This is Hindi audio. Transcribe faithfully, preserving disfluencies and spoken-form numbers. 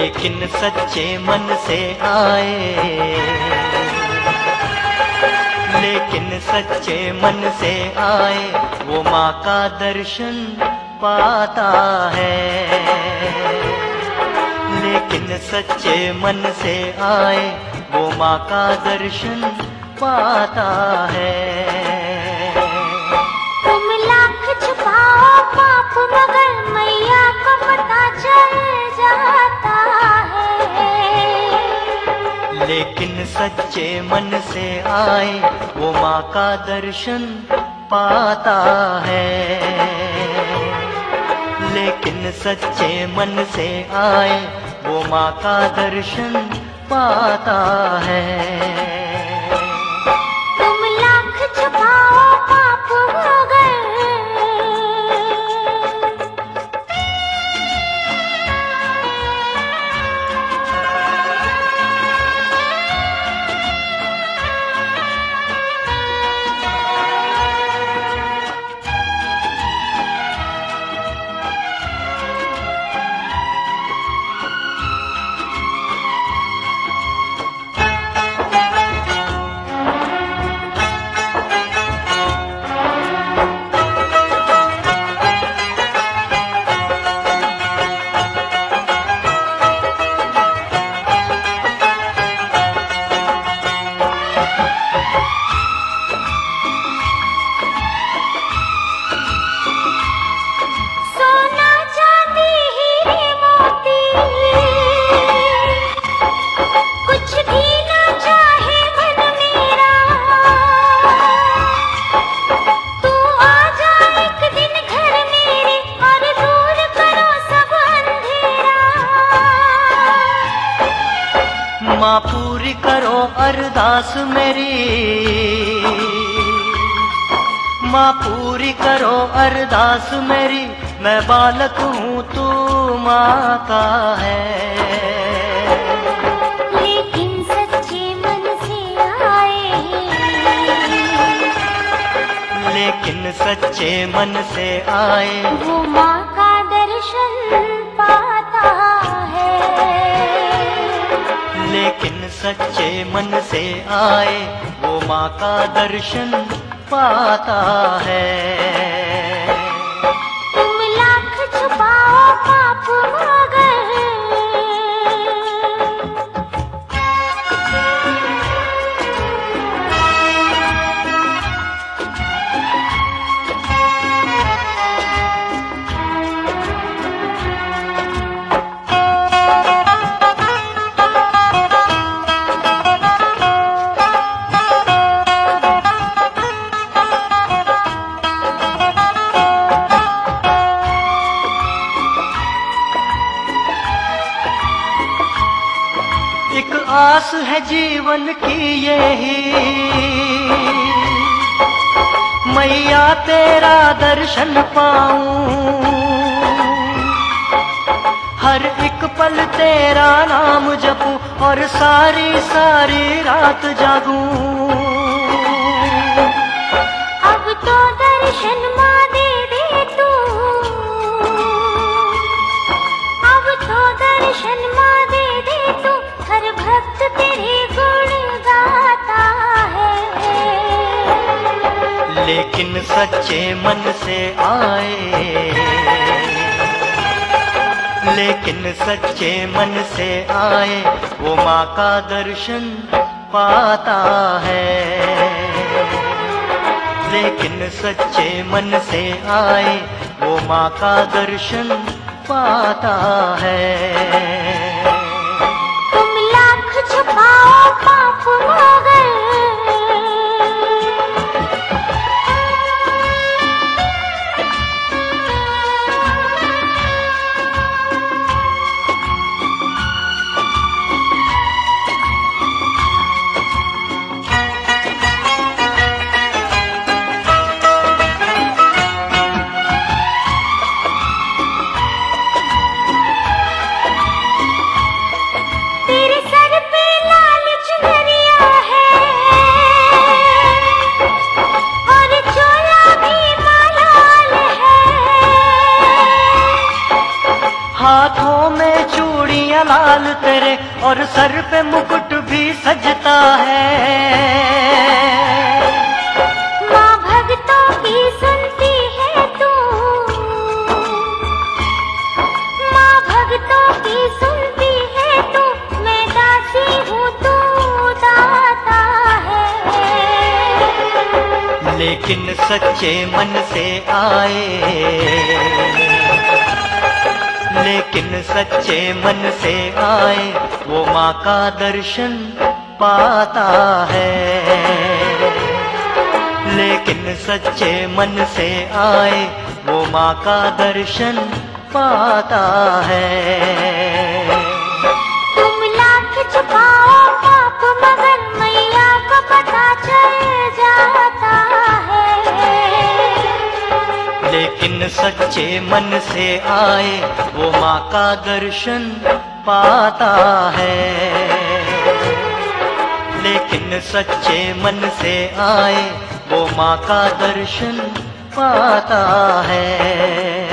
लेकिन सच्चे मन से आए, लेकिन सच्चे मन से आए वो माँ का दर्शन पाता है। लेकिन सच्चे मन से आए वो माँ का दर्शन पाता है। तुम लाख छुपाओ पाप मगर मैया को पता चल जाता है। लेकिन सच्चे मन से आए वो माँ का दर्शन पाता है। लेकिन सच्चे मन से आए वो माँ का दर्शन पाता है। तुम लाख छुपाओ पाप मगर माँ पूरी करो अरदास मेरी, माँ पूरी करो अरदास मेरी, मैं बालक हूँ तू माता है। लेकिन सच्चे मन से आए, लेकिन सच्चे मन से आए वो माँ का दर्शन पाता है। लेकिन सच्चे मन से आए वो माँ का दर्शन पाता है। तुम लाख छुपाओ पाप मगर एक आस है जीवन की यही, मैया तेरा दर्शन पाऊं, हर एक पल तेरा नाम जपूं और सारी सारी रात जागूं। अब तो दर्शन माँ दे दे तू, अब तो दर्शन माँ दे दे तू, हर भक्त तेरे गुण गाता है। लेकिन सच्चे मन से आए, लेकिन सच्चे मन से आए वो माँ का दर्शन पाता है। लेकिन सच्चे मन से आए वो माँ का दर्शन पाता है। तुम लाख छुपाओ पाप मगर हाथों में चूड़ियां लाल लाल तेरे और सर पे मुकुट भी सजता है। माँ भक्तों की सुनती है तू, माँ भक्तों की सुनती है तू, मैं दासी हूँ तू दाता है। लेकिन सच्चे मन से आए, लेकिन सच्चे मन से आए वो माँ का दर्शन पाता है। लेकिन सच्चे मन से आए वो माँ का दर्शन पाता है। तुम लाख छुपाओ पाप मगर मैया को पता चल जाता है। लेकिन सच्चे मन से आए वो माँ का दर्शन पाता है। लेकिन सच्चे मन से आए वो माँ का दर्शन पाता है।